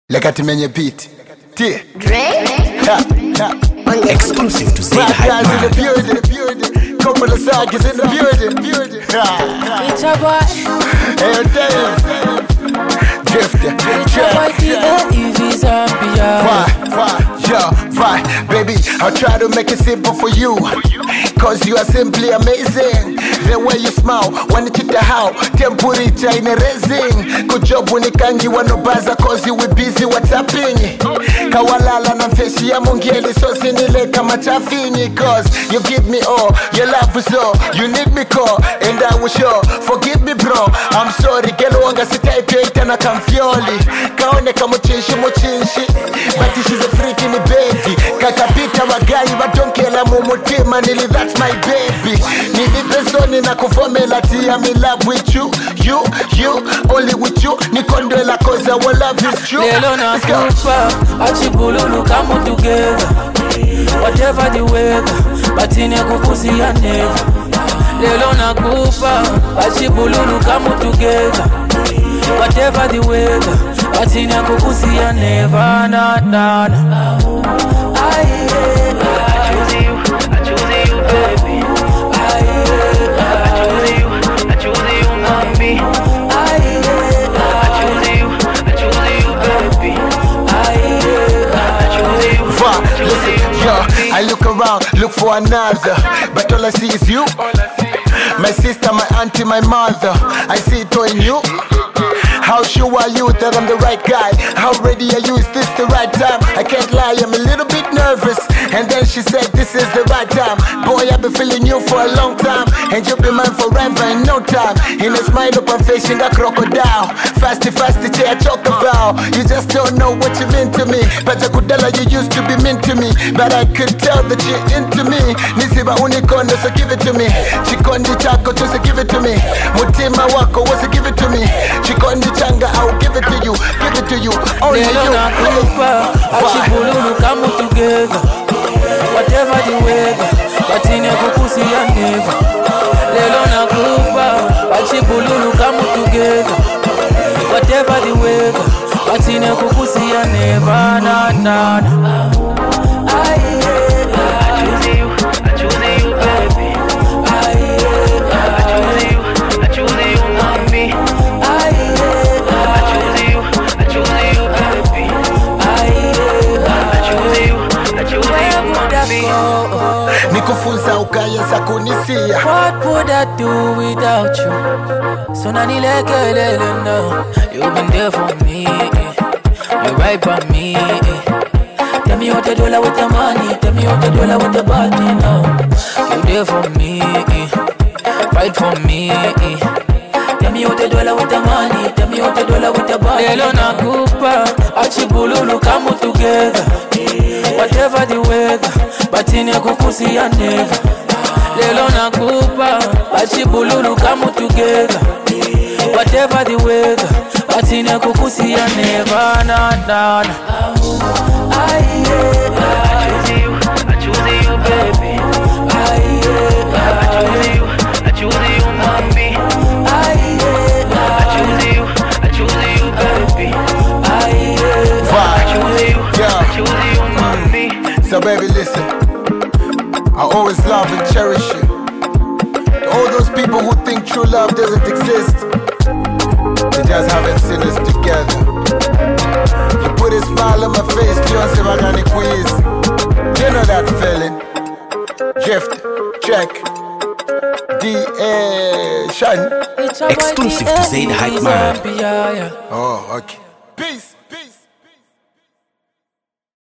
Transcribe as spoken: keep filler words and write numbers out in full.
Lekati menye beat. T. Exclusive to Zayda Hype Man. In the building. Couple of sagas in the building. It's a boy. Hey, Dave. Drifter. It's a boy. T A E V Zambia. Why? Why? Yo, why? Baby, I'll try to make it simple for you. Cause you are simply amazing. The way you smile, wanichita how temperature in a raising. Good job unikangi wanobaza cause you were busy whatsapping. Kawalala na mfeshi ya mungeli so sinile kama chafinyi. Cause you give me all, your love is all. You need me call, and I will show. Forgive me bro, I'm sorry. Gelo wanga sitaipeta na kamfioli. Kaone kamuchinshi muchinshi, but she's a freak in the baby. Kakapita wagai wadonkela mumutima nili that's my baby. Nili pesoni na kufomela ti I'm in love with you. You, you, only with you. Nikondela cause our love is true. Lelo na kupa, achibululu come together. Whatever the weather, but in a kupusi ya never. Lelo na kupa, achibululu come together. Whatever the weather, but in a kupusi ya never. Na na na. I choose you, I choose you, baby. I choose you, I choose you, mommy. I choose you, I choose you, baby. I choose you. Va, listen, yo, I look around, look for another, but all I see is you. My sister, my auntie, my mother, I see it all in you. How sure are you that I'm the right guy? How ready are you? Is this the right time? I can't lie, I'm a little bit nervous. And then she said this is the right time. Boy, I've been feeling you for a long time, and you'll be mine forever in no time. In a smile up and facing a crocodile. Fasty, fasty, chair, choke about. You just don't know what you mean to me. But Jakudala, you used to be mean to me, but I could tell that you're into me. Nisiba unikonde, so give it to me. Chikondi chako, just give it to me. Mutima wako, was give it to me. Chikondi changa, I'll give it to you. Give it to you, only you. Lelo na kupa, achibululu come together. Whatever the weather, but in a kupusi ya never. Lelo na kupa, achibululu come together. Whatever the weather, but in a kupusi ya never. Na na na. I choose you, I choose you, baby. I choose you, I choose you, mommy. I choose you, I choose you, baby. I choose you, I choose you, mommy. Nikufunza ukayeza kunisia. What would I do without you? So nanilekelele no. You've been there for me. You're right by me. Tell me what you do with the money. Tell me what you do with the body now. You're there for me. Fight for me. Tell me what you do with the money. Tell me what you do with the body. Lelo na kupa, achibululu come together. Whatever the weather, but in a kupusi ya never. Lelo na kupa, achibululu come together. Whatever the weather, but in a kupusi ya never. Na na na. I choose you, I choose you, baby. I choose you, I choose you, mommy. I choose you, I choose you, baby. I choose you, I choose you, mommy. So baby, listen, I always love and cherish you. To all those people who think true love doesn't exist, they just haven't seen us together. You put a smile on my face, Leon Sevagani quiz. You know that feeling. Drift, check, D A Shine. Exclusive to Zayda Hype Man. Oh, okay. Peace.